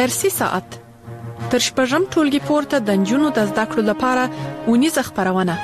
درسي ساعت تر شپږم ټولګي پورته د نجونو د زده کړو لپاره ونیزه خپرونه.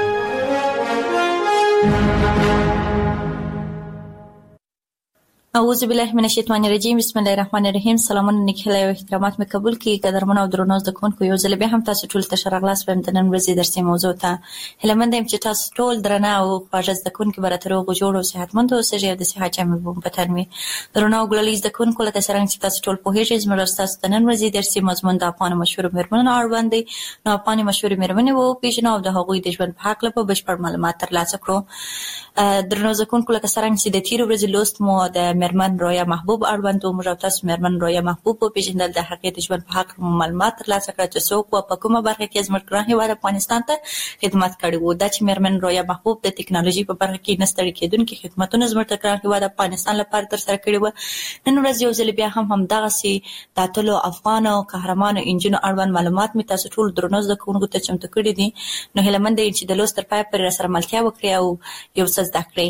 اعوذ بالله من الشیطان الرجیم. بسم الله الرحمن الرحیم. سلامونه نیکهیله او احترامات مې قبول کړئ. قدرمن او درنو زده کوونکو، یو ځل بیا هم تاسو ټول ته ښه راغلاست وایم د نن ورځې درسي موضوع ته. هیله مند یم چې تاسو ټول درنه او خواږه زده کوونکي به راته روغ جوړ او صحتمند اوسئ او د صحت جامې به مو په تن وي. درنو او ګلالي زده کوونکو، لکه څرنګه چې تاسو ټول پوهېږئ، زموږ ستاسو د نن ورځې درسي مضمون د افغانو مشهورو مېرمنو اړوند دی. نو افغاني مشهورې مېرمنې وپېژنو او د هغوی د ژوند په هکله به بشپړ معلومات ترلاسه کړو. درنو زده کوونکو، لکه څرنګه چې د تېرې ورځې لوست مو د مېرمن رویا محبوب اړوند و، موږ او تاسو مېرمن رویا محبوب وپېژندل، د هغې د ژوند په هکله مو معلومات ترلاسه کړه چې څوک وه، په کومه برخه کې زموږ ګران هېواد افغانستان ته خدمت کړی و. دا چې مېرمن رویا محبوب د ټکنالوژي په برخه کې نه ستړي کېدونکي خدمتونه زموږ د ګران هېواد افغانستان لپاره ترسره کړي وه. نن ورځ یو ځل بیا هم همدغسې د اتلو افغانو قهرمانو نجونو اړوند معلومات مې تاسو ټول درنو زده کوونکو ته چمتو کړي دي. نو هیله مند یم چې د لوست تر پایه پورې راسره ملتیا وکړئ او یو څه زده کړئ.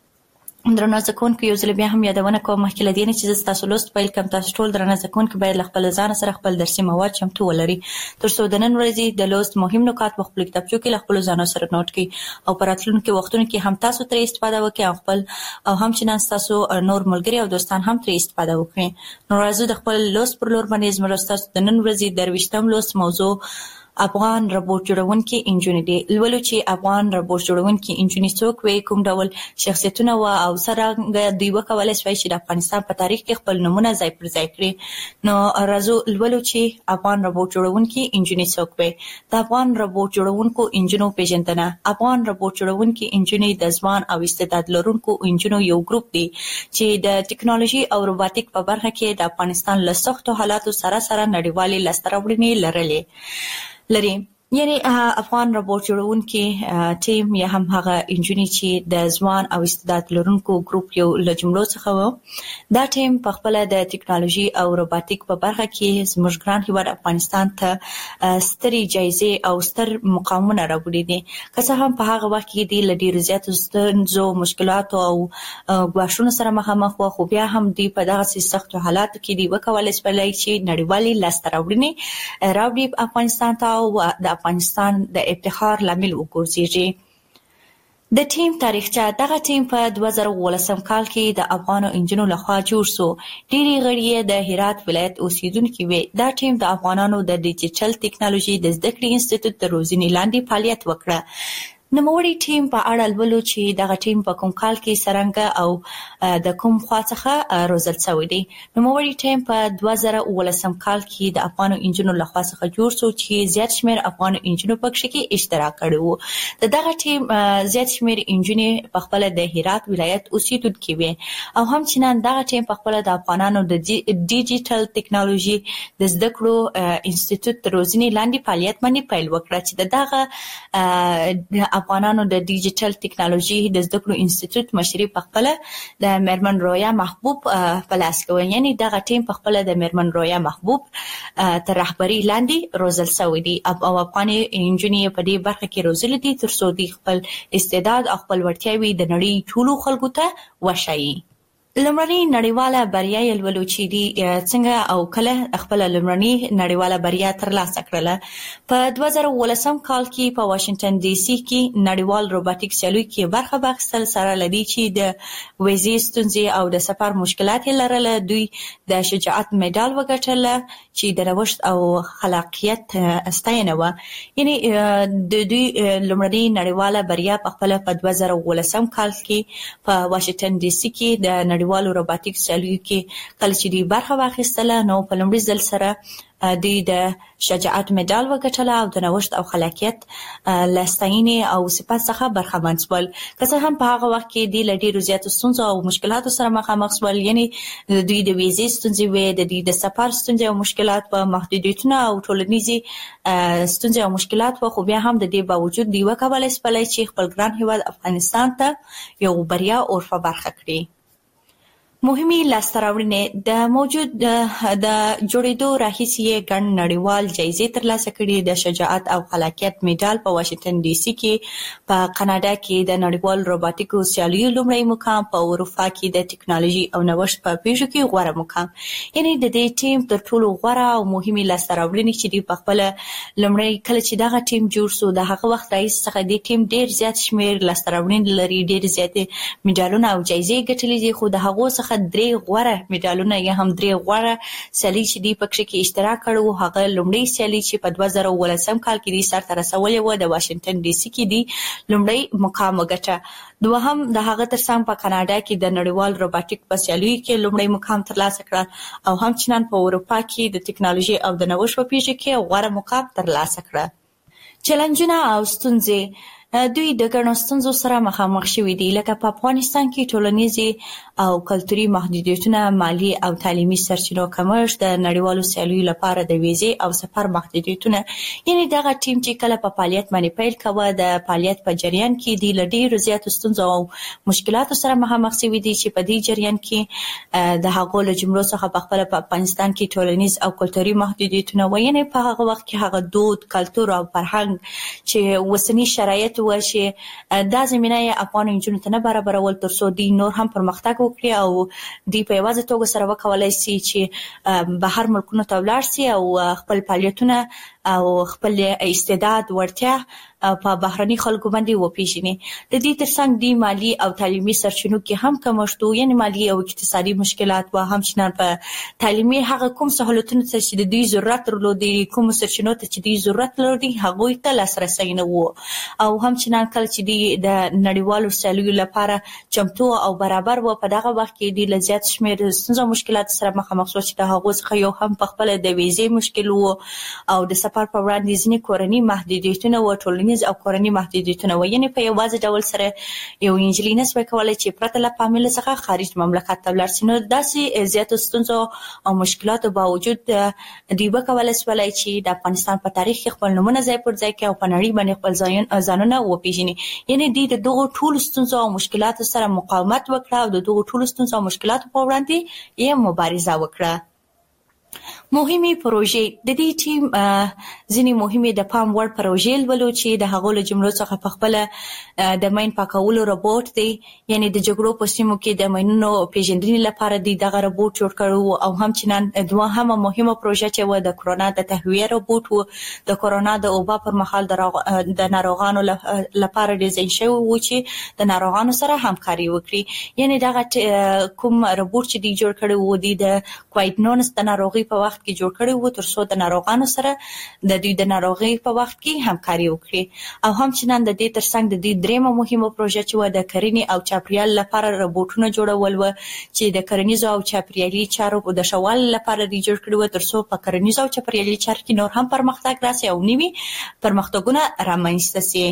درنو زده کوونکو، یو ځل بیا هم یادونه کوم مخکې له دې نه چې زه ستاسو لوست پیل کړم، تاسو ټول درنه زده کوونکي باید له خپل ځانه سره خپل درسي مواد چمتو ولري تر څو د نن ورځې د لوست مهم نکات په خپلو کتابچو کې له خپلو ځانو سره نوټ کړئ او په راتلونکي وختونو کې هم تاسو ترې استفاده وکړئ او خپل او همچنان ستاسو نور ملګري او دوستان هم ترې استفاده وکړي. نو راځو د خپل لوست پر لور باندې. زموږ ستاسو د نن ورځې د 20م لوست موضوع افغان روبوټ جوړونکي انجونې دي. لولو چې افغان روبوټ جوړونکي انجونې څوک وي، کوم ډول شخصیتونه وه او څرنګه دوی وکولی شوی چې د افغانستان په تاریخ کې خپل نومونه ځای پر ځای کړي. نو راځو لولو چې افغان روبوټ جوړونکي انجونې څوک وي. د افغان روبوټ جوړونکو انجونو پیژندنه. افغان روبوټ جوړونکي انجونې د ځوان او استعداد لرونکو انجونو یو ګروپ دی چې د ټکنالوژي او روباتیک په برخه کې د افغانستان له سختو حالاتو سره نړیوالې لاسته راوړنې لري. یعنی افغان روبوټ جوړونکي ټیم یا هم هغه انجونې چې د ځوان او استعداد لرونکو ګروپ یو له جملو څخه و. دا ټیم په خپله د ټکنالوژي او روباتیک په برخه کې زموږ ګران هېواد افغانستان ته سترې جایزې او ستر مقامونه راوړي دي. که څه هم په هغه وخت کې دوی له ډېرو زیاتو ستونزو، مشکلاتو او ګواښونو سره مخامخ وه، خو بیا هم دوی په دغسې سختو حالاتو کې دوی وکولی شولی چې نړیوالې لاسته راوړنې راوړي افغانستان ته او د افغانستان د افتخار لامل وګرځېږي. د ټیم تاریخچه. دغه ټیم په 2018 کال کې د افغانو انجونو لخوا جوړ شو. ډېرې غړي یې د هرات ولایت اوسېدونکي وي. دا ټیم د افغانانو د ډیجیټل ټکنالوژي د زده کړې انسټیټیوټ د روزنې لاندې فعالیت وکړه. نوموړي ټیم په اړه لولو چې دغه ټیم په کوم کال کې څرنګه او د کوم خوا څخه روزل شوی دی. نوموړي ټیم په 2018 کال کې د افغانو انجونو لخوا څخه جوړ شو چې زیات شمېر افغانو انجونو پکښې کې اشتراک کړی و. د دغه ټیم زیات شمېر انجونې په خپله د هرات ولایت اوسېدونکي وي او همچنان دغه ټیم په خپله د افغانانو د ډیجیټل ټکنالوژي د زده کړو انسټیټیوټ د روزنې لاندې فعالیت باندې پیل وکړه چې د دغه افغانانو د ډیجیټل ټکنالوژي د زده کړو انسټیټیوټ مشري په خپله د مېرمن رویا محبوب په لاس کې وه. یعنې دغه ټیم په خپله د مېرمن رویا محبوب تر رهبرۍ لاندې روزل شوی دی او افغاني انجونې په دې برخه کې روزلي دي تر څو دوی خپل استعداد او خپل وړتیاوې د نړۍ ټولو خلکو ته وښایي. لومړنۍ نړیواله بریا یې لولو چې دوی څنګه او کله خپله لومړنۍ نړیواله بریا ترلاسه کړله. په 2018 کال کې په واشنګټن ډي سي کې نړیوال روباتیک سیالیو کې برخه واخیستل. سره له دې چې د ویزې ستونزې او د سفر مشکلات یې لرله، دوی د شجاعت مډال وګټله چې د نوښت او خلاقیت ستاینه وه. یعنې د دوی لومړنۍ نړیواله بریا په خپله په 2018 کال کې په واشنګټن ډي سي کې د نړیوالو روباتیک سیالیو کې کله چې دوی برخه واخیستله، نو په لومړي ځل سره دوی د شجاعت مډال وګټله او د نوښت او خلاقیت له ستاینې او صفت څخه برخمن شول. که څه هم په هغه وخت کې دوی له ډېرو زیاتو ستونزو او مشکلاتو سره مخامخ شول. یعنې دوی د ویزې ستونزې وې، د دوی د سفر ستونزې او مشکلات وه، محدودیتونه او ټولنیزې ستونزې او مشکلات وه، خو بیا هم د دې باوجود دوی وکولی شولی چې خپل ګران هېواد افغانستان ته یو بریا اور په برخه کړي. مهمي لاسته راوړنې د موجود د جوړېدو راهیسې ګڼ نړیوال جایزې ترلاسه کړي. د شجاعت او خلاقیت میډال په واشنگټن ډي سي کې، په کاناډا کې د نړیوال روباټیکو سیالیو لومړی مقام، په اروپا کې د ټکنالوژي او نوښت په پیښو کې غوره مقام. یعنی د دې ټیم تر ټولو غوره او مهمي لاسته راوړنې چې دی په خپل لومړی کله چې دغه ټیم جوړ شو د هغه وخت راهیسې څخه د ټیم ډیر زیات شمیر لاسته راوړنې لري، ډیر زیات میډالونه او جایزې ګټلې دي. خو د هغو څخه درې غوره میډالونه یا هم درې غوره سیالي چې دی پکې کې اشتراک کړو. هغه لومړی سیالي چې په 2018 کال کې دی سرته رسولې و د واشنگټن ډي سي کې دی لومړی مقام وګټه. دوهم د هغه ترڅنګ په کاناډا کې د نړیوال روباټیک په سیالیو کې لومړی مقام ترلاسه کړ او همچنان په اروپا کې د ټکنالوژي او د نوښت په پیښه کې غوره مقام ترلاسه کړ. چیلنجونه او ستونزې دوی د ګڼو ستونزو سره مخامخ شوي دي، لکه په افغانستان کې ټولنیزې او کلتوري محدودیتونه، مالی او تعلیمي سرچینو کمښت، د نړیوالو سیالیو لپاره د ویزې او سفر محدودیتونه. یعنی دغه ټیم چې کله په فعالیت باندې پیل کوه د فعالیت په جریان کې دی له ډېرو زیاتو ستونزو او مشکلاتو سره مخامخ شوي دي چې په دې جریان کې د هغو له جملو څخه په خپله په افغانستان کې ټولنیز او کلتوري محدودیتونه و. یعنې په هغه وخت کې هغه دود، کلتور او فرهنګ چې اوسني شرایط و چې دا زمینه یې افغان نجونو ته نه برابرول تر څو دوی نور هم پرمختګ وکړي او دوی په یوازې توګه سره وکولای شي چې بهر ملکونو ته ولاړ شي او خپل فعالیتونه او خپل استعداد وړتیا په بهرني خلکو باندې وپیژني. د دې ترڅنګ دی مالی او تعلیمي سرچینو کې هم کمښت و، یعنې مالی او اقتصادي مشکلات و. همچنان په تعلیمي هغه کوم سهولتونو ته چې د دوی ضرورت درلودي، کوم سرچینو ته چې دوی ضرورت لري هغوی ته لاسرسی نه و. او همچنان کله چې دوی د نړیوالو سیالیو لپاره چمتو او برابر و په دغه وخت کې دوی له زیات شمېر ستونزو او مشکلاتو سره مخامخ شول چې د هغو څخه یو هم په خپله د ویزې مشکل و او د سفر په وړاندې ځینې کورني محدودیتونه و، ټولنیز او کورني محدودیتونه و. یعنې په یوازې ډول سره یو نجلۍ نشوای کولی چې پرته له فامیل څخه خارج مملکت ته ولاړ شي. نو داسې زیاتو ستونزو او مشکلاتو باوجود دوی وکولی شولی چې د افغانستان په تاریخ کې خپل نومونه ځای پر ځای کړي او په نړۍ باندې خپل ځانونه وپیژني. یعنې دوی د دغو ټولو ستونزو او مشکلاتو سره مقاومت وکړه او د دغو ټولو ستونزو او مشکلاتو په وړاندې یې مبارزه وکړه. مهمې پروژې د دې ټیم ځینې مهمې د پام وړ پروژې لولو چې د هغو له جملو څخه په خپله د مین پاکولو روبوټ دی، یعنې د جګړو په سیمو کې د مینونو پیژندنې لپاره دی دغه روبوټ جوړ کړی او همچنان دوهمه مهمه پروژه چې و د کرونا د تهویه روبوټ و. د کرونا د وبا پر مهال د ناروغانو لپاره ډیزاین شوی و چې د ناروغانو سره همکاري وکړي. یعنې دغه کوم روبوټ چې دی جوړ کړی و دی د کوویډ 19 د ناروغۍ په وخت کې جوړ کړی و تر څو د ناروغانو سره د دوی د ناروغۍ په وخت کې همکاري وکړي. او همچنان د دې ترڅنګ د دې درېمه مهمه پروژه چې و د کرنې او چاپیریال لپاره روبوټونه جوړول و چې د کرنیزو او چاپیریالي چارو د ښه والي لپاره دی جوړ کړي و تر څو په کرنیزو او چاپیریالي چارو کې نور هم پرمختګ راسي او نوي پرمختګونه رامنځته سي.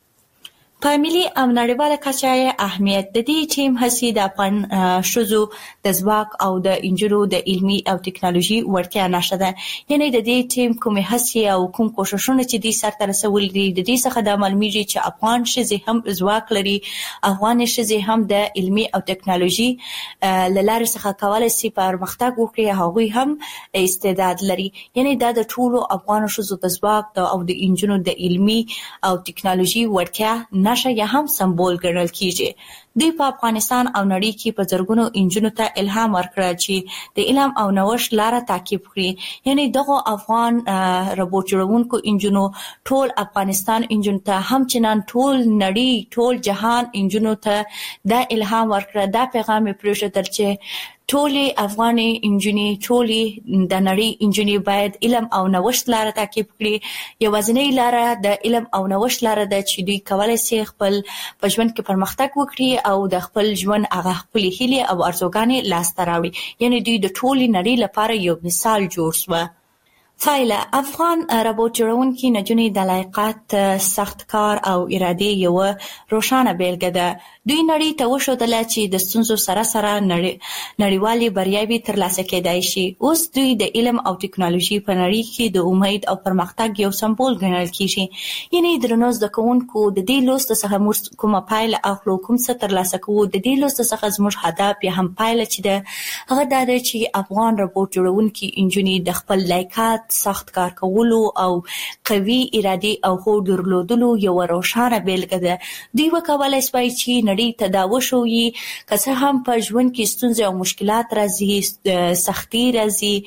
په ملي او نړیواله کچه اهمیت د دې ټیم هڅې د افغان ښځو د ځواک او د نجونو د علمي او ټکنالوژي وړتیا نښه ده. یعنې د دې ټیم کومې هڅې او کوم کوښښونه چې دوی سرته رسولي دي د دې څخه دا معلومیږي چې افغان ښځې هم ځواک لري، افغانې ښځې هم د علمي او ټکنالوژي له لارې څخه کولی شي پرمختګ وکړي، هغوی هم استعداد لري. یعنې دا د ټولو افغان ښځو د ځواک او د نجونو د علمي او ټکنالوژي وړتیا نښه یا هم سمبول ګڼل کیږي. دوی په افغانستان او نړۍ کې په زرګونو نجونو ته الهام ورکړ چې د علم او نوښت لاره تعقیب کړي. یعنې دغو افغان روبوټ جوړونکو نجونو ټول افغانستان نجونو ته همچنان ټول نړۍ ټول جهان نجونو ته دا الهام ورکړ، دا پیغام یې پرېښودل چې ټولې افغانې نجونې، ټولې د نړۍ نجونې باید علم او نوښت لاره تعقیب کړي. یوازینۍ لاره د علم او نوښت لاره ده چې دوی کولی شي خپل په ژوند کې پرمختګ وکړي او د خپل ژوند هغه خپلې هیلې او ارزوګانې لاسته راوړي. یعنې دوی د ټولې نړۍ لپاره یو مثال جوړ شوه. فایله افغان ربوټ جوړونکي نجونې د لایقت، سخت کار او ارادې یو روښانه بیلګه ده. دوی نړۍ ته وښودله چې د ستونزو سره سره نړیوالې بریاوې ترلاسه کېدای شي. اوس دوی د علم او ټکنالوژي په نړۍ کې د امید او پرمختګ یو سمبول ګڼل کېږي. یعنې درنو زده کوونکو، د دې لوست څخه موږ کومه پایله اخلو، کوم څه ترلاسه کوو. د دې لوست څخه زموږ هدف یا هم پایله چې ده هغه دا ده چې افغان ربوټ جوړونکي نجونې د خپل لایقت، سخت کار کولو او قوي ارادې او هوډ درلودلو یو روښانه بیلګه ده. دوی وکولای شوای چې نړۍ ته دا وښوي که څه هم په ژوند کې ستونزې او مشکلات راځي، سختي راځي،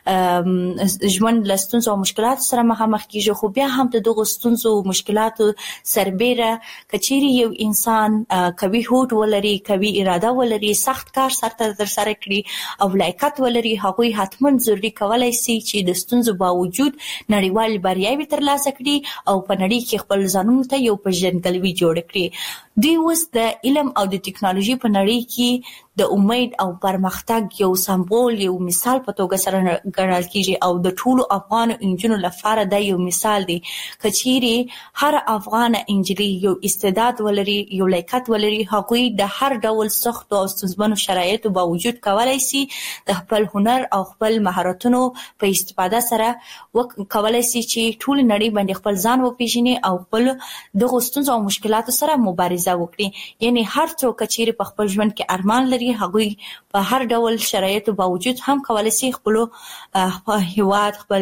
ژوند له ستونزو او مشکلاتو سره مخامخ کېږي، خو بیا هم د دغو ستونزو او مشکلاتو سربیره که چیرې یو انسان قوي هوډ ولري، قوي اراده ولري، سخت کار سرته ترسره کړي او لایقت ولري، هغوی حتما ضروري کولای شي چې د ستونزو باوجود نړیوال بریاوې ترلاسه کړي او په نړۍ کې خپل ځانونو ته یو پیژندګلوي جوړ کړي. دوی اوس د علم او د ټکنالوژي په نړۍ کې د امید او پرمختګ یو سمبول، یو مثال په توګه سره ګڼل کېږي او د ټولو افغان انجونو لپاره دا یو مثال دی. که چیرې هر افغان انجلۍ یو استعداد ولري، یو لایقت ولري، هغوی د هر ډول سختو او ستونزمنو شرایطو باوجود کولای شي د خپل هنر او خپل مهارتونو په استفاده سره کولای شي چې ټول نړۍ باندې خپل ځان وپیژني او خپل دغو ستونزو او مشکلاتو سره مبارزه وکړي. یعنی هر څوک چې په خپل ژوند کې ارمان لري، هغوی په هر ډول شرایطو باوجود هم کولای شي خپل هیواد، خپل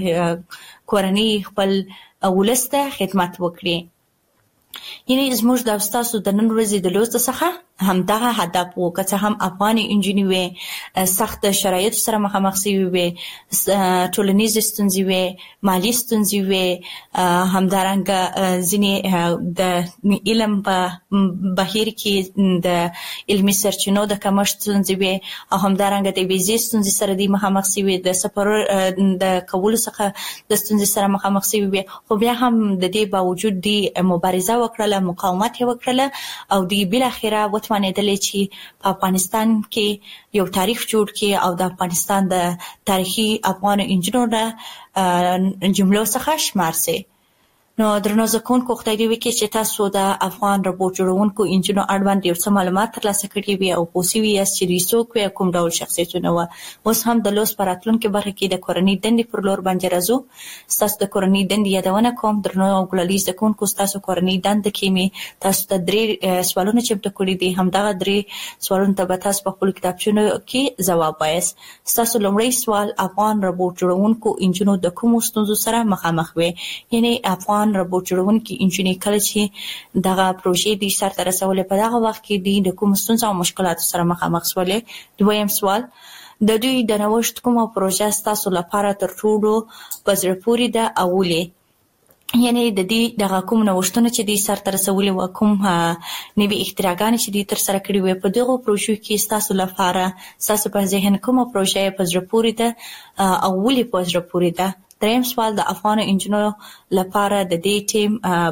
کورنۍ، خپل ولس ته خدمت وکړي. یعنی زموږ د تاسو د نن ورځې د لوست څخه همدغه هدف و. که څه هم افغاني نجونې وې سخت شرایطو سره مخامخ شوې وې، ټولنیزې ستونزې وې، مالي ستونزې وې، همدارنګه ځینې د علم په بهیر کې د علمي سرچینو د کمښت ستونزې وې او همدارنګه د ویزې ستونزې سره دوی مخامخ شوې، د سفر د کولو څخه د ستونزې سره مخامخ شوې وې، خو بیا هم د دې باوجود دوی مبارزه وکړله، مقاومت یې وکړله او دوی بالاخره وتوانېدلې چې په افغانستان کې یو تاریخ جوړ کړي او د افغانستان د تاریخي افغان انجونو د جملو څخه شمار شي. نو درنو زده کوونکو، خدای دې وکړي چې تاسو د افغان ربوټ جوړونکو انجونو اړوند یو څه معلومات ترلاسه کړي وي او پوه شوي یاست چې دوی څوک وي او کوم ډول شخصیتونه وو. اوس هم د لوست په راتلونکې برخه کې د کورنۍ دندې پر لور باندې راځو. ستاسو د کورنۍ دندې یادونه کوم. درنو او ګلالي زده کوونکو، ستاسو کورنۍ دنده کې مې تاسو ته 3 سوالونه چمتو کړي دي. همدغه 3 سوالونو ته به تاسو په خپلو کتابچونو کې ځواب وایاست. ستاسو لومړی سوال: افغان ربوټ جوړونکو انجونو د کومو ستونزو سره مخامخ وي؟ یعنی افغان ربوټ جوړونکي انجونې کله چې دغه پروژې دوی سرته رسولې، په دغه وخت کې دوی د کومو ستونزو او مشکلاتو سره مخامخ شولې؟ دویم سوال: د دوی د نوښت کومه پروژه ستاسو لپاره تر ټولو په زړه پورې ده او ولې؟ یعنی د دې دغه کوم نوښتونه چې دوی سرته رسولي وو، کوم نوي اختراعګانې چې دوی ترسره کړي وې، په دغو پروژو کې ستاسو لپاره ستاسو په ذهن کومه پروژه په زړه پورې ده او ولې په زړه پورې ده؟ دریم سوال: د افغان انجونو لپاره د دې ټیم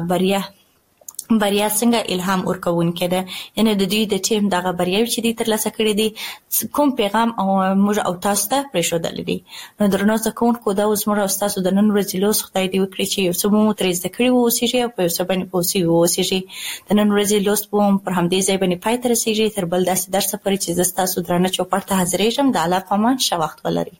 بریا څنګه الهام ورکوونکې ده؟ یعنی د دوی د ټیم دغه بریاوې چې دوی ترلاسه کړي دي کوم پیغام موږ او تاسو ته پرېښودلی دي؟ نو درنو زده کوونکو، دا اوس موږ او ستاسو د نن ورځې لوست خدای دې وکړي چې یو څه مو ترې زده کړي واوسېږي او په یو څه باندې پوه شوي واوسېږي. د نن ورځې لوست به هم پر همدې ځای باندې پای ته رسېږي. تر بل داسې درسه پورې چې زه ستاسو درانه چوپړ ته حاضرېږم. د الله په امان، ښه وخت ولرئ.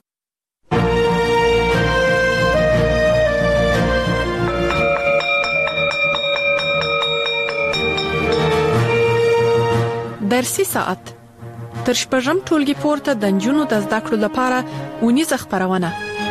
درسي ساعت تر شپږم ټولګي پورته د نجونو د زده کړو لپاره اونیزه خپرونه.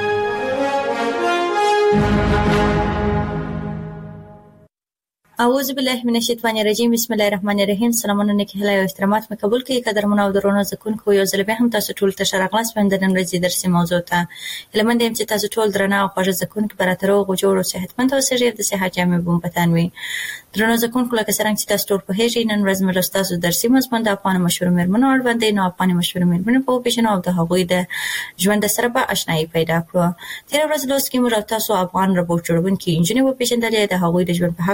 اعوذ بالله من الشیطان الرجیم. بسم الله الرحمن الرحیم. سلامونه نیکی هیله او احترامات مې قبول کړئ. قدرمن او درنو زده کوونکو، یو ځل بیا هم تاسو ټول ته ښه راغلاست په نن ورځې درسي موضوع ته. هیله مند یم چې تاسو ټول درنه او خوږ زده کوونکي به راته روغ جوړ او صحتمند اوسئ. د صحت جامې به مو په تن وي. درنو زده کوونکو، لکه څرنګه چې تاسو ټول پوهېږئ، نن ورځ مې له ستاسو درسي مضمون د افغان مشهورو مېرمنو اړوند دی. نو افغان مشهورو مېرمنې به وپېژنو او د هغوی د ژوند سره به اشنایي پیدا کړو. تېره ورځ لوست کې موږ او تاسو افغان ربوټ جوړونکي انجونې وپېژندلې، د هغوی د ژوند په هکله معلومات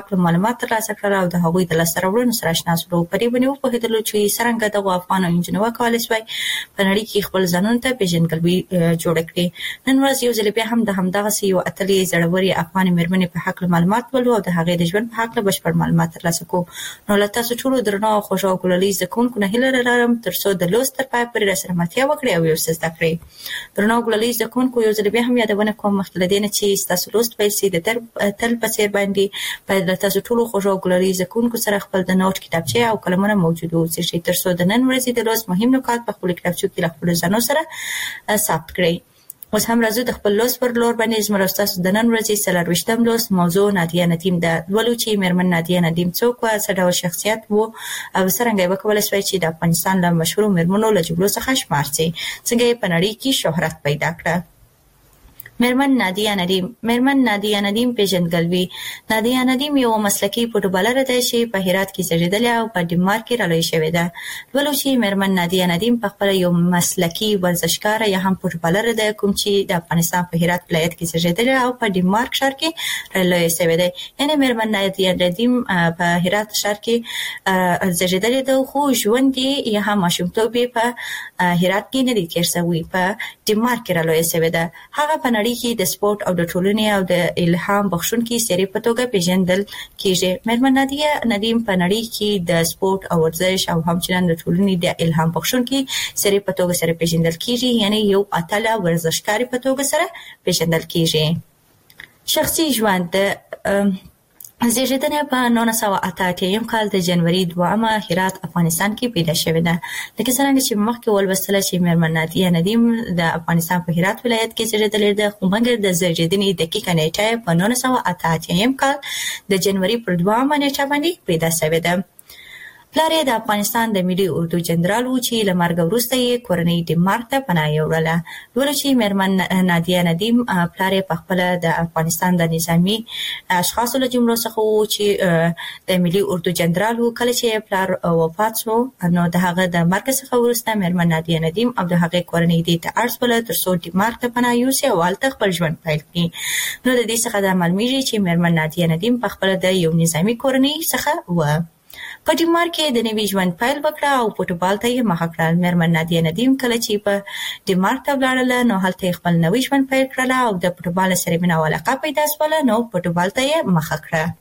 معلومات ترلاسه کړل او د هغوی د لاسته راوړنو سره آشنا شو. په دې باندې وپوهېدلو چې څرنګه دغه افغان انجنونو وکولای شوای په نړۍ کې خپل ځانونه ته پیژندګلوي جوړ کړي. نن ورځ یو ځل بیا هم د همدغسې یو اتلې زړورې افغانې مېرمنې په حق معلومات ولرو او د هغې د ژوند په حق بشپړ معلومات ترلاسه کړو. نو له تاسو ټولو درنو او خوږو او ګلالي زده کوونکو نه هیله لرم ترڅو د لوست تر پای پورې راسره ملتیا وکړئ او یو څه زده کړئ. درنو ګلالي زده کوونکو یو ځل بیا هم یادونه کوم مخکې له دې نه چې ستاسو لوست پیل شي د تل په څېر باندې باید له تاسو ټولو خوږو او ګلالي زده کوونکو سره خپل د نوټ کتابچې او قلمونه موجود واوسي ترڅو د نن ورځې د لوست مهم نکات په خپلو کتابچو کې له خپلو ځانو سره ثبت کړئ. اوس هم راځو د خپل لوست پر لور باندې زموږ او ستاسو د نن ورځې 24 لوست موضوع نادیه ندیم ده. لولو چې مېرمن نادیه ندیم څوک وه، څه ډول شخصیت و او څرنګه یې وکولی شوای چې د افغانستان له مشهورو مېرمنو له جملو څخه شمار شي، څنګه یې په نړۍ کې شهرت پیدا کړه. مېرمن نادیه ندیم پیژندګلوي. نادیه ندیم یو مسلکي فوټبالره ده چې په هرات کې زیږېدلې او په ډنمارک کې رالویه شوې ده. لولو چې مېرمن نادیه ندیم پخپله یو مسلکي ورزشکاره یا هم فوټبالره ده کوم چې د افغانستان په هرات ولایت کې زیږېدلې او په ډنمارک ښار کې رالویه شوې ده. یعنې مېرمن نادیه ندیم په هرات ښار کې زیږېدلې ده خو ژوند یې یا هم ماشومتوب یې په هرات کې نه دی تېر شوی، په ډنمارک کې رالویه شوې ده. هغه په نړۍ کې د سپورت او د ټولنې او د الهام بخښونکي څېرې په توګه پیژندل کېږي. مېرمن نادیه ندیم په نړۍ کې د سپورت او ورزش او همچنان د ټولنې د الهام بخښونکي څېرې په توګه سره پیژندل کېږي، یعنې یو اتله ورزشکارې په توګه سره پیژندل کېږي. شخصي ژوند زیږېدنه په 1988 کال د جنوري 2 هرات افغانستان کې پیدا شوې ده. لکه څرنګه چې مخکې ولوستله چې مېرمن نادیه ندیم د افغانستان په هرات ولایت کې زیږېدلې ده، خو مګر د زیږېدنې دقیقه نیټه په 1988 کال د جنوري پر 2 نیټه باندې پیدا شوې ده. پلار یې د افغانستان د ملي اردو جنرال و چې له مرګ وروسته یې کورنۍ ډنمارک ته پناه یوړله. لولو چې مېرمن نادیه ندیم پلار یې پخپله د افغانستان د نظامي اشخاصو له جملو څخه و چې د ملي اردو جنرال و. کله چې پلار وفات شو نو د هغه د مرګ څخه وروسته مېرمن نادیه ندیم او د هغې کورنۍ دې ته اړ شوله ترڅو ډنمارک ته پناه یوسي او هلته خپل ژوند پیل کړي. نو د دې څخه دا معلومیږي چې مېرمن نادیه ندیم پخپله د یو نظامي کورنۍ څخه وه. په ډنمارک کې د نوي ژوند پیل وکړه او فوټبال ته یې مخه کړه. مېرمن نادیه ندیم کله چې په ډنمارک ته ولاړله نو هلته یې خپل نوی ژوند پیل کړله او د فوټبال سره مینه او علاقه پیدا شوله نو فوټبال ته یې مخه کړه.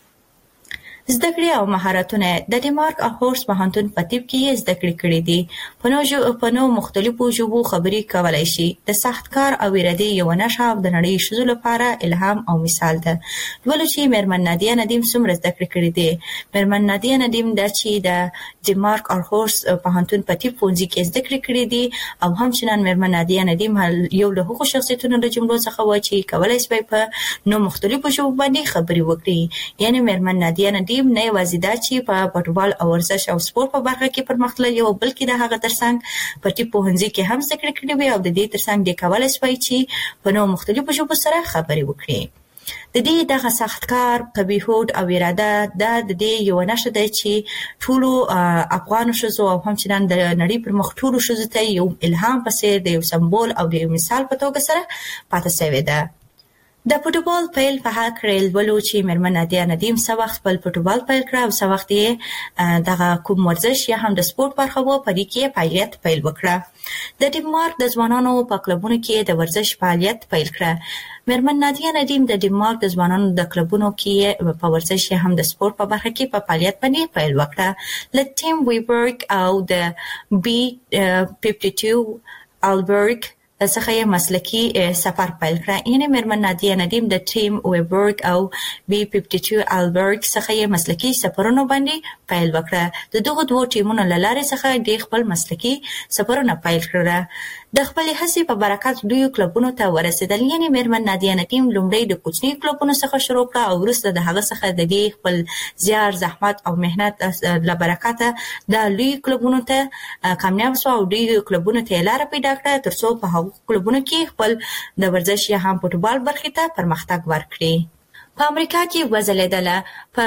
زده کړې او مهارتونه د ډنمارک هورس پوهنتون په طب کې یې زده کړې کړې دي. په نو مختلفو ژبو خبرې کولی شي. د سخت کار او ارادې یوه نښه او د نړۍ ښځو لپاره الهام او مثال ده. لولو چې مېرمن نادیه ندیم څومره زده کړې کړې دي. مېرمن نادیه ندیم ده چې د ډنمارک هورس پوهنتون په طب پوهنځي کې زده کړې کړې دي او همچنان مېرمن نادیه ندیم یو له هغو شخصیتونو له جملو څخه وه چې کولی شوی په نو مختلفو ژبو باندې خبرې وکړي. یعنې مېرمن نادیه ندیم نه یوازې دا چې په فوټبال او ورزش او سپورت په برخه کې پرمختللې وه بلکې د هغه ترڅنګ په طب پوهنځي کې هم زده کړې کړې وې او د دې ترڅنګ دې کولی شوی چې په نو مختلفو ژبو سره خبرې وکړي. د دې دغه سخت کار، قوي هوډ او اراده دا د دې یوه نښه ده چې ټولو افغانو ښځو او همچنان د نړۍ پر مخ ټولو ښځو ته یو الهام په څېر د یو سمبول او د یو مثال په توګه سره پاتې شوې ده. د فوټبال پیل په هکله لولو چې مېرمن نادیه ندیم څه وخت خپل فوټبال پیل کړه او څه وخت یې دغه کوم ورزش یا هم د سپورت برخه وه په دې کې یې فعالیت پیل وکړه. د ډنمارک د ځوانانو په کلبونو کې د ورزش فعالیت پیل کړه. مېرمن نادیه ندیم د ډنمارک د ځوانانو د کلبونو کې په ورزش یا هم د سپورت په برخه کې په فعالیت باندې پیل وکړه. له ټیم ویبرګ او د B52 البرګ څخه یې مسلکي سفر پیل کړه. یعنې مېرمن نادیه ندیم د ټیم ویبرګ او B52 البرګ څخه یې مسلکي سفرونو باندې پیل وکړه. د دغو دوو ټیمونو له لارې څخه ډېر خپل مسلکي سفرونه پیل کړه. د خپلې هڅې په برکت لویو کلبونو ته ورسېدل. یعنې مېرمن نادیه ندیم لومړی د کوچنیو کلبونو څخه شروع کړه او وروسته د هغه څخه د دې خپل زیار، زحمت او محنت له برکته د لویو کلبونو ته کامیاب شوه او ډېرو کلبونو ته یې لاره پیدا کړه تر څو په هغو کلبونو کې خپل د ورزش یا هم فوټبال برخې ته پرمختګ ورکړي. په امریکا کې وځلیدله.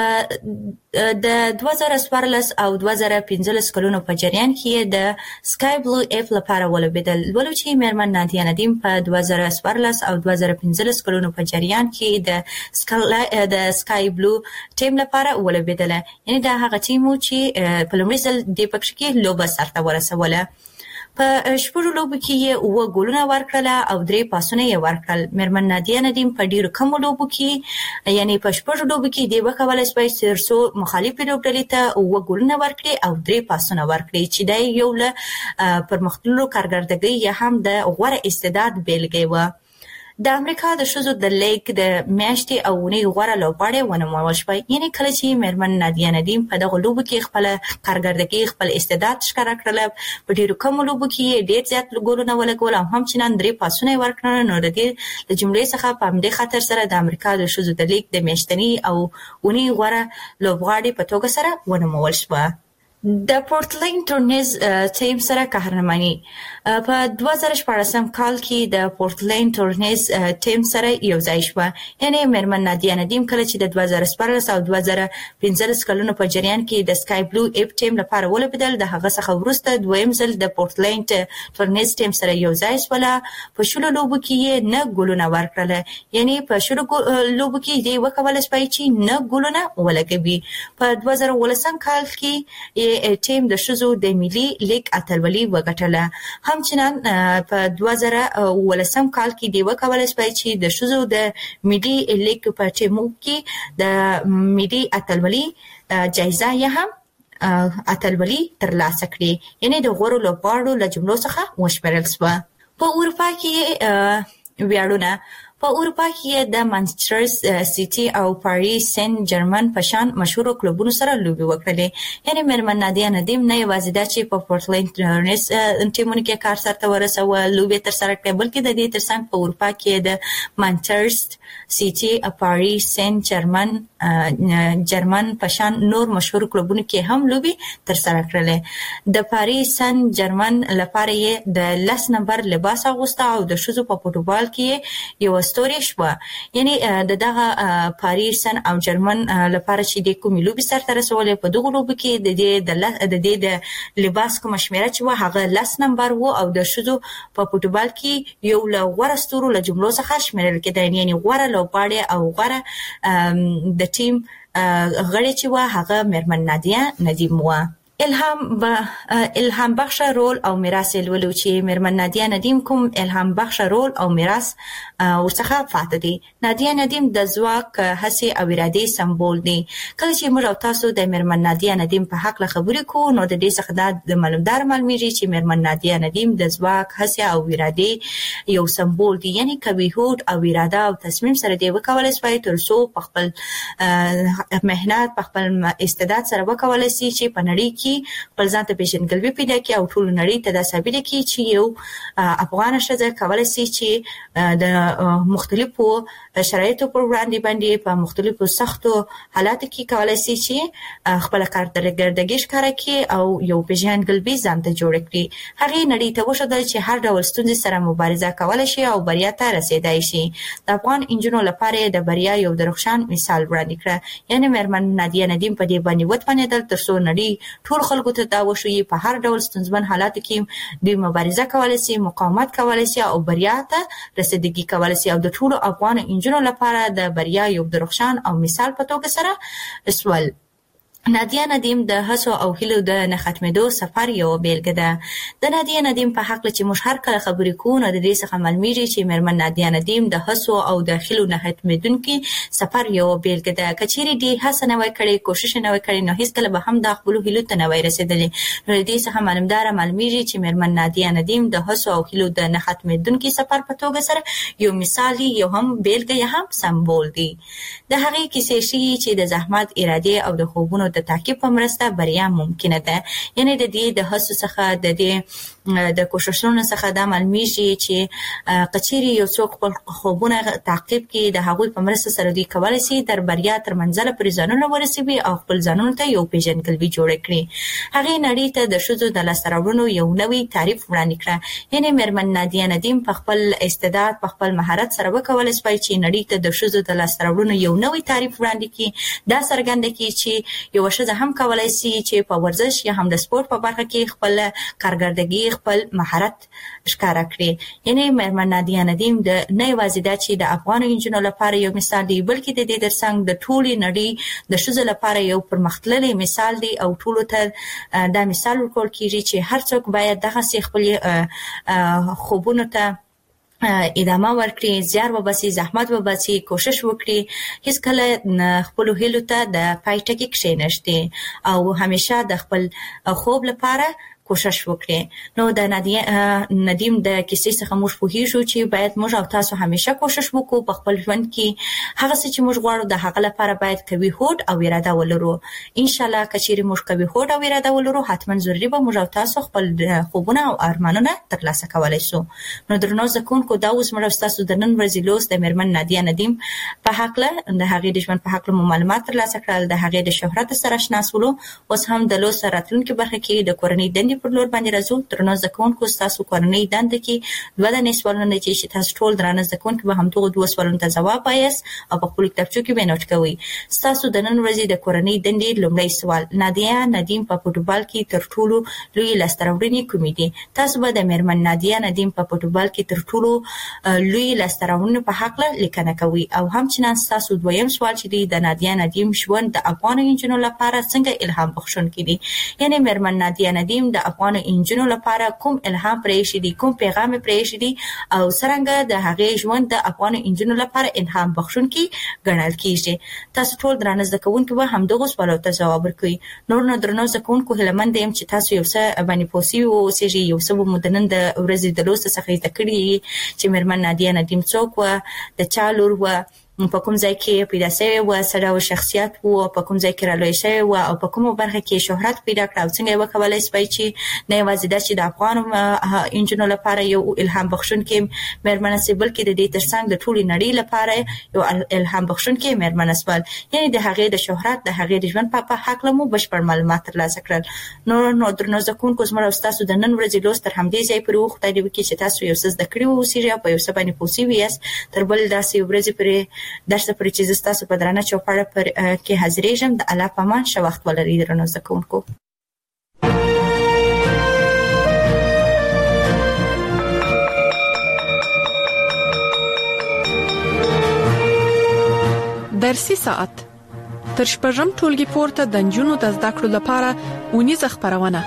په د 2014 او 2015 کلونو په جریان کې د سکای بلو اف لپاره ولوبېدل. ولو چې میرمن نادیه ندیم په 2014 او 2015 کلونو په جریان کې د سکای بلو ټیم لپاره ولوبېدله، یعنی دا هغه ټیم و چې په لومړي ځل د پکښ کې لوبه سرته ورسوله. په شپږو لوبو کې یې 7 ګولونه ورکړل او 3 پاسونه یې ورکړل. میرمن نادیه ندیم په ډیرو کمو لوبو کې، یعنی په شپږو لوبو کې د وکولای شوی ترڅو مخالفې لوبډلې ته 7 ګولونه ورکړي او 3 پاسونه ورکړي، چې دا یو له پرمختللو کارګردګۍ یا هم د غوره استعداد بیلګې و. د امریکا د ښځو د لیګ د میاشتې او اونۍ غوره لوبغاړې ونومول شوه، یعنی کله چې میرمن نادیه ندیم په دغه لوبو کې خپله کارګردګي خپل استعداد ښکاره کړله. په ډېرو کمو لوبو کې یې ډېر زیات ګولونه ولګول او همچنان 3 پاسونه یې ورکړل. نو د دې له جملې څخه په همدې خاطر سره د امریکا د ښځو د لیګ د میاشتني او اونۍ غوره لوبغاړې په توګه سره ونومول شوه. د پورټلینډ تورنیز ټیم سره قهرماني. په 2014 کال کې د پورټلینډ تورنیز ټیم سره یو ځای شوه، یعنی میرمن نادیه ندیم کله چې د 2014 او 2015 کلونو په جریان کې د سکای بلو اف ټیم لپاره ولوبېدل، د هغه څخه وروسته دویم ځل د پورټلینډ تورنیز ټیم سره یو ځای شوله. په شلو لوبو کې یې 9 ګولونه ورکړل، یعنی په شلو لوبو کې دې وکولای شوی چې 9 ګولونه ولګوي. په 2018 کال کې ټیم د ښځو د ملي لیګ اتلولي وګټله. همچنان په 2018 کال کې دی وکولای شوی چې د ښځو د ملي لیګ په ټیمو کې د ملي اتلولي جایزه یې هم اتلولي ترلاسه کړي، یعنی د غوره لوبغاړو له جملو څخه وشمېرل شوه. په اروپا کې ویاړونه. په اروپا کې د مانچستر سیټي او پاریس سن جرمن په شان مشهورو کلوبونو سره لوبې وکړلې. یعنی میرمن نادیه ندیم نه یوازې دا چې په پورټلینډ تورنیز ټیمونو کې کار سرته ورسوه، لوبې ترسره کړې، بلکې د دې ترڅنګ په اروپا کې د مانچستر سیټي او پاریس سن جرمن په شان نور مشهور کلوبونو کې هم لوبې ترسره کړلې. د پاریس سن جرمن لپاره یې د 10 نمبر لباس اغوسته او د ښځو په فوټبال کې یو ستوري شوه. یعنی د دغه پاریس سن او جرمن لپاره چې د کومې لوبې سرته رسولې، په دغه لوبو کې د دې د لباس کومه شمیره چې وه هغه 10 نمبر و او د ښځو په فوټبال کې یو له غوره ستورو له جملو څخه شمیرل کېده، یعنی غوره لوبغاړې او غوره د ټیم غړې چې وه هغه میرمن نادیه ندیم وه. الهام بخش رول او میراث لولو چې میرمن نادیه ندیم کوم الهام بخش رول او میراث ورڅخه فاته دي. نادیه ندیم د ځواک، هڅې او ارادې سمبول دی. کله چې موږ او تاسو د میرمن نادیه ندیم په حق خبرې کوو، نو د دې څخه دا معلومیږي چې میرمن نادیه ندیم د ځواک، هڅې او ارادې یو سمبول دی، یعنی کوي هوډ او اراده او تصمیم سره دی وکولای شي ترڅو په خپل مهنت، په خپل استعداد سره وکولای شي چې په نړۍ کې خپل ځان ته پیژندګلوي پیدا کړي او ټول نړۍ ته دا ثابت کړي چې یو افغان ښځه کولای شي چې د مختلفو شرایطو پر وړاندې په مختلفو سختو حالاتو کې کولای شي چې خپل کارګردګي ښکاره کړي او یو پیژندګلوي ځان ته جوړ کړي. هغې نړۍ ته وښودل چې هر ډول ستونزې سره مبارزه کولای شي او بریا ته رسېدای شي. د افغان نجونو لپاره د بریا یو درخشان مثال وړاندې کړ، یعنی میرمن نادیه ندیم په دې باندې وتوانېدل ترڅو نړۍ ټول خلکو ته دا وښیي په هر ډول ستونزمن حالاتو کې دوی مبارزه کولای شي، مقاومت کولای شي او بریا ته رسیدګي کولای شي، او د ټولو افغان نجونو لپاره د بریا یو درخشان او مثال په توګه سره سول. نادیه ندیم د هڅو او هیلو د نه ختمېدو سفر یو بیلګه ده. د نادیه ندیم په حق چې موږ هر کله خبرې کوو، نو د دې څخه معلومیږي چې میرمن نادیه ندیم د هڅو او د هیلو نه ختمېدونکي سفر یو بیلګه ده. که چیرې دې هڅه نه وای کړې، کوشش نه وای کړې، نو هیڅکله به هم د خپلو هیلو ته نه وای رسېدلې. نو د دې څخه معلومیږي چې میرمن نادیه ندیم د هڅو او هیلو د نه ختمېدونکي سفر په توګه سره یو مثال دی، یو هم بیلګه، یا هم سمبول دی. د هغې کیسې ښیي چې د زحمت، ارادې او د خوبونو د تعقیب په مرسته بریا ممکنه ده. یعنی د دې د هڅو څخه د دې د کوششونو څخه دا معلومیږي چې کچيري یو څوک خپل خوبونه تعقیب کړي د هغوی په مرسته سره دوی کولای شي تر بریا تر منزله پورې ځانونه ورسوي او خپل ځانونو ته یو پیژندګلوي جوړ کړي. هغه نړۍ ته د ښځو د لاسته راوړنو یو نوی تعریف وړاندې کړ. یعنی مېرمن نادیه ندیم په خپل استعداد په خپل مهارت سره وکولای شي چې نړۍ ته د ښځو د لاسته راوړنو یو نوی تعریف وړاندې کړي. دا څرګنده کړي چې یو ښځه هم کولای شي چې په ورزش یا هم د سپورت په برخه کې خپل کارګردګي خپل مهارت ښکاره کړي. یعنی مېرمن نادیه ندیم د نه یوازې دا چې د افغان انجونو لپاره یو مثال دی بلکې د دې ترڅنګ د ټولې نړۍ د ښځو لپاره یو پرمختللی مثال دی او ټولو ته دا مثال ورکول کیږي چې هر څوک باید دغه خپل خوبونو ته ادامه ورکړي، زیار وباسي، زحمت وباسي، کوشش وکړي، هیڅ کله خپل هیلو ته د پای ټکی کښېنښتي او همیشه د خپل خوب لپاره کوشش وکړي. نو د نادیه ندیم د کیسې څخه موږ پوهیږو چې باید موږ او تاسو همیشه کوشش وکړو په خپل ژوند کې هغه څه چې موږ غواړو د هغه لپاره باید قوي هوډ او اراده ولرو. ان شاء الله کچېرې موږ قوي هوډ او اراده ولرو حتما ضروري به موږ او تاسو خپل خوبونه او ارمانونه ترلاسه کولای شو. نو درنو زکونکو دا اوس موږ تاسو د نن ورځې لوست د مېرمن نادیه ندیم په حقله د هغې د ژوند په حقله معلومات ترلاسه کړل، د هغې د شهرت سره آشنا شولو. اوس هم د لوست راتلونکي برخه کې د کورنۍ دندې پر لور باندې راځو. درنو زکونکو تاسو کورنۍ دنده کې دوه دانې سوالونه چې تاسو ټول درنه زکونکو به همدغه دوه سوالونو ته ځواب وایاست او په خپل کتابچو کې به نوٹ کوئ. تاسو د نن ورځې د کورنۍ دندې لومړی سوال: نادیه ندیم په فوټبال کې تر ټولو لوی لاسته راوړنې کومې دي؟ تاسو به د مېرمن نادیه ندیم په فوټبال کې تر ټولو لوی لاسته راوړنو په حق لیکنه کوي. او همچنان تاسو دویم سوال چې دی د نادیه ندیم ژوند د افغان انجونو لپاره څنګه الهام بخښونکی دی؟ یعنی مېرمن نادیه ندیم د افغان انجونو لپاره کوم الهام پرېښی دی، کوم پیغام پرېښی دی او څرنګه د هغې ژوند د افغان انجونو لپاره الهام بخښونکی ګڼل کیږي. تاسو ټول درانه زده کوونکي به همدغو سوالونو ته ځواب ورکوئ. نور نو درنو زده کوونکو هیلهمند یم چې تاسو یو څه باندې پوه سوي واوسېږئ، یو څه به مو د نن د ورځې د لوست څخه زده کړي چې مېرمن نادیه ندیم څوک وه، د چا لور وه، په کوم ځای کې پیدا شوې وه، څه ډول شخصیت و، په کوم ځای کې رالویه شوې وه او په کومه برخه کې شهرت پیدا کړه او څنګه یې وکولی شوی چې نه یوازې دا چې د افغان انجونو لپاره یو الهام بخښونکې مېرمنه شي بلکې د دې ترڅنګ د ټولې نړۍ لپاره یو الهام بخښونکې مېرمنه شول. یعنې د هغې د شهرت د هغې د ژوند په هکله مو بشپړ معلومات ترلاسه کړل. نو درنو زده کوونکو زموږ او ستاسو د نن ورځې لوست تر همدې ځای پورې و. خدای دې وکړي چې تاسو یو څه زده کړي واوسېږئ او په یو څه باندې پوه سوي یاست. تر بل داسې ورځې پورې درسه پورې چې زه ستاسو په درانه چوپړه پر کې حاضرېږم. د الله په امان ښه وخت ولرئ درنو زده کوونکو. درسي ساعت تر شپږم ټولګي پورته د نجونو د زده کړو لپاره اونیزه خپرونه.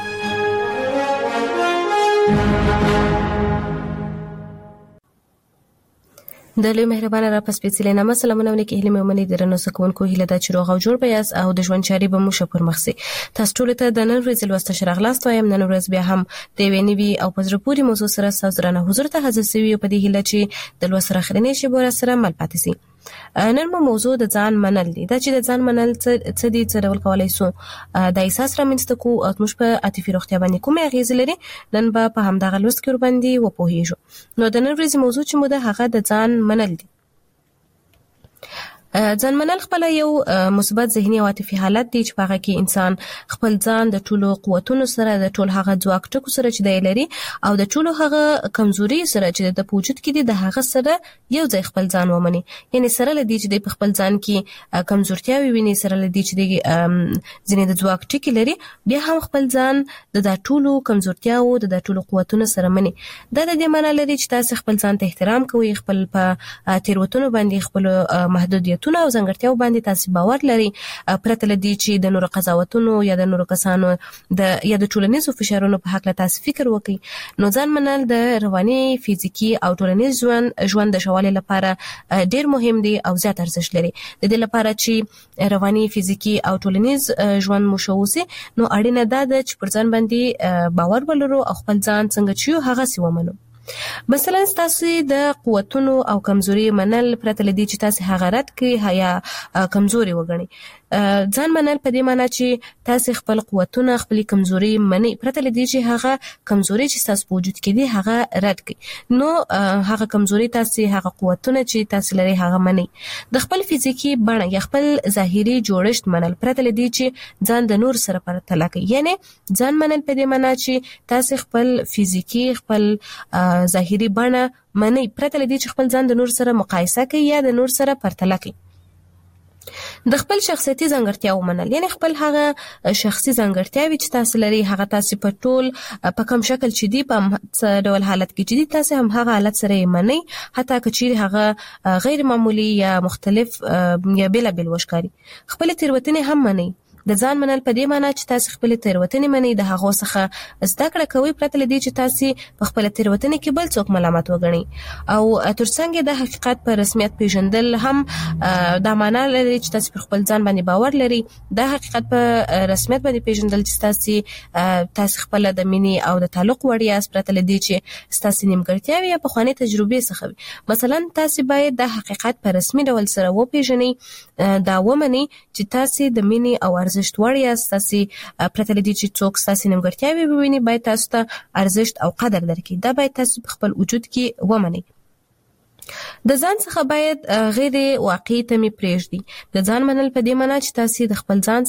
د لوی مهربانه را پس پیڅلې نامه سلامونه ونکي هلي مې درنو سکونکو هله د چروغ او جوړ بیاس او د ژوند چاري به مو شپور مخسي. تاسو ټول ته د نن ورځې لوست شرغلاست وایم. نن ورځ بیا هم د ویني او پزرپوري موضوع سره تاسو درنه حضور ته حاضر سوي په دې هله چې د لوست راخرنې شي بور سره مل پاتې سي. نن موضوع د ځان منل دي. دا چې د ځان منل څه دي، څه ډول کولای شو د احساس رامنځته کو او موږ په عاطفي روغتیا باندې کومه اغیز لري، نن په همدغه لوست کې ور باندې وپوهیږو. نو د نن ورځې موضوع چې مو ده هغه د ځان منل دي. ځان منل خپل یو مثبت ذهني او عاطفي حالت دی چې هغه کې انسان خپل ځان د ټولو قوتونو سره، د ټول هغه ځواک ټکو سره چې دی لري او د ټولو هغه کمزوري سره چې د وجود کې دي د هغه سره یو ځای خپل ځان ومني. یعنی سره لدی چې د خپل ځان کې کمزورتیاوي ویني، سره لدی چې د ځینې د ځواک ټکی لري، بیا هم خپل ځان د ټولو کمزورتیاو د ټولو قوتونو سره مني. دا د دې معنی لري چې تاسو خپل ځان ته احترام کوئ، خپل په تیروتنو باندې خپل محدودیت او ځانګړتیاو باندې تاسو باور لري، پرته لدی چې د نورو قضاوتونو یا د نورو کسانو یا د ټولنیزو فشارونو په حق له تاسو فکر وکړئ. نو ځان منل د رواني، فزیکی او ټولنیز ژوند د شوالي لپاره ډیر مهم دی او زیات ارزښت لري. د دې لپاره چې رواني، فزیکی او ټولنیز ژوند مو شوسي، نو اړینه ده چې پر ځان باندې باور ولرو او خپل ځان څنګه چې هغه سی ومنو. مثلا تاسو د قوتونو او کمزوري منل پرته لدی چې تاسو هغه رد کړئ یا کمزوري وګڼئ. ځان منل په دې معنی چې تاسو خپل قوتونه خپل کمزوري منئ پرته لدی چې هغه کمزوري چې تاسو په وجود کې دي هغه رد کړئ نو هغه کمزوري تاسو هغه قوتونه چې تاسو لري هغه منئ د خپل فزیکی بڼه یا خپل ظاهري جوړښت منل پرته لدی چې ځان د نور سره پرتله کوي یعنی ځان منل په دې معنی چې تاسو خپل فزیکی خپل ظاهري بڼه منئ پرته لدی چې خپل ځان د نور سره مقایسه کوي یا د نور سره پرتله کوي د خپل شخصیتي ځانګړتیاو منل یعنی خپل هغه شخصي ځانګړتیاوي چې تاسو لري هغه تاسو په ټول په کوم شکل چې دی په څه ډول حالت کې چې دی تاسو هم هغه حالت سره منئ حتی کچیر هغه غیر معمولی یا مختلف یا بلا بل وشکاري خپل تیروتنې هم منئ د ځان منل په دې معنی چې تاسو خپل تیروتنې منئ د هغه څخه زده کړه کوئ پرته لدی چې تاسو په خپل تیروتنې کې بل څوک ملامت وګڼئ او ترڅنګ د حقیقت پر رسمیت پیژندل هم د معنی لري چې تاسو په خپل ځان باندې باور لري د حقیقت په رسمیت باندې پیژندل چې تاسو خپل د مینې او د تعلق وړیا پرته لدی چې تاسو نیمګړتیاوي یا په خواني تجربه څخه مثلا تاسو باید د حقیقت په رسمي ډول سره وپیژنئ دا ومنئ چې تاسو د مینې او ارزښت وړ یاست تاسو پرته لدی چې څوک تاسو نیمګړتیاوي وویني باید تاسو ته ارزښت او قدر درکړي دا باید تاسو په خپل وجود کې ومنئ د ځان څخه باید غیر واقعي تمې پرېږدي د ځان منل په دې معنی چې تاسو د خپل ځان